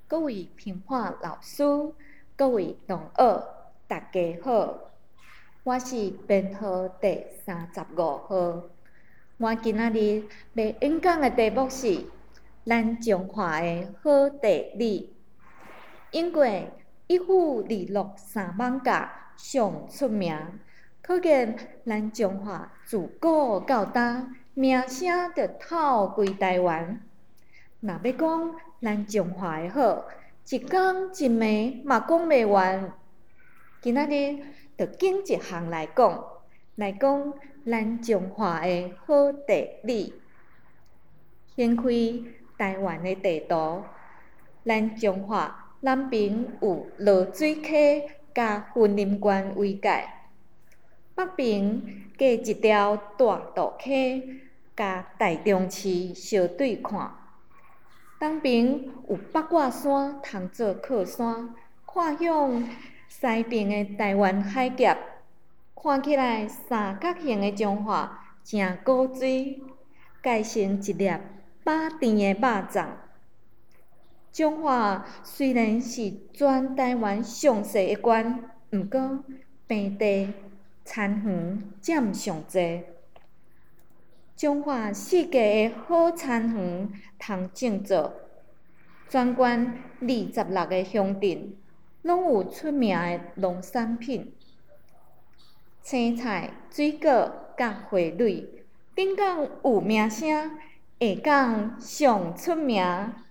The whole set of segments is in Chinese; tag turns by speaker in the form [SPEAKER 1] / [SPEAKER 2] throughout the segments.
[SPEAKER 1] 各位评判老师、各位同学，大家好，我是编号第35号。我今仔日要演讲的题目是咱中华的好地理。因为一府二鹿三艋舺上出名，可见咱中华自古到今名声就透规台湾。若要讲咱中华的好，一讲一暝嘛讲袂完。今仔日就拣一项来讲咱中华的好地理。掀开台湾的地图，咱中华南边有落水溪甲云林县为界，北边隔一条大肚溪甲台中市相对看。东边有八卦山通做靠山，看向西边的台湾海峡，看起来三角形的中华真古锥，介成一粒饱甜的肉粽。中华虽然是全台湾上细的县，毋过平地、田园占上济。中华四界的好田园通种作，全县26个乡镇拢有出名的农产品，青菜、水果甲花蕊，顶港有名声，下港上出名。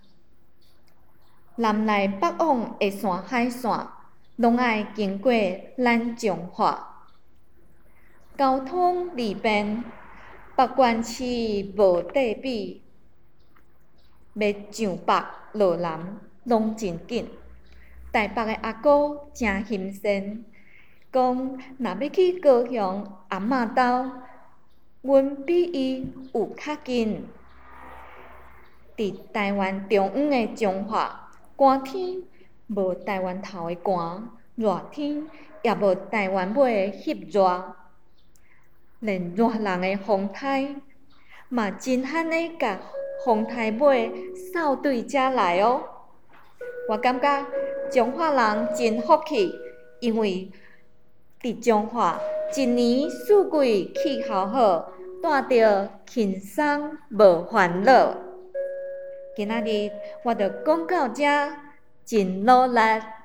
[SPEAKER 1] 南来北往的线海线，拢爱经过咱中华。交通利便，北县市无对比，要上北落南拢真紧。台北的阿姑真心善，讲若要去高雄阿嬷兜，阮比伊有较近。伫台湾中央的中华，寒天无台湾头的寒，热天也无台湾尾的翕热。连热人的风台，嘛真罕的甲风台尾扫对遮来哦。我感觉中华人真福气，因为伫中华一年四季气候好，带着轻松无烦恼。今仔日我就讲到遮，真努力。